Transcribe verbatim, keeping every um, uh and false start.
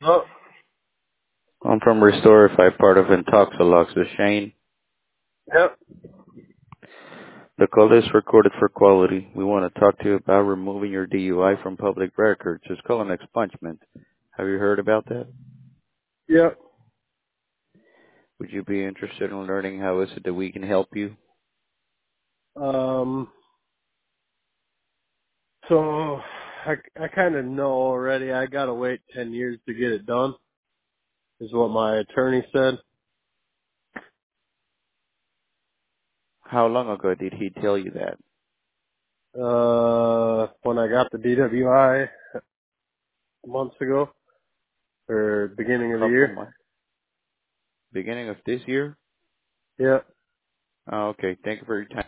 Oh, I'm from Restorify, part of Intoxalox. This is Shane. yep. The call is recorded for quality. We want to talk to you about removing your D U I from public records. It's called an expungement. Have you heard about that? Yep. Would you be interested in learning how is it that we can help you? Um, so I, I kind of know already. I gotta wait ten years to get it done, is what my attorney said. How long ago did he tell you that? Uh, when I got the D W I months ago, or beginning A of the couple year. months. Beginning of this year? Yep. Oh, okay. Thank you for your time.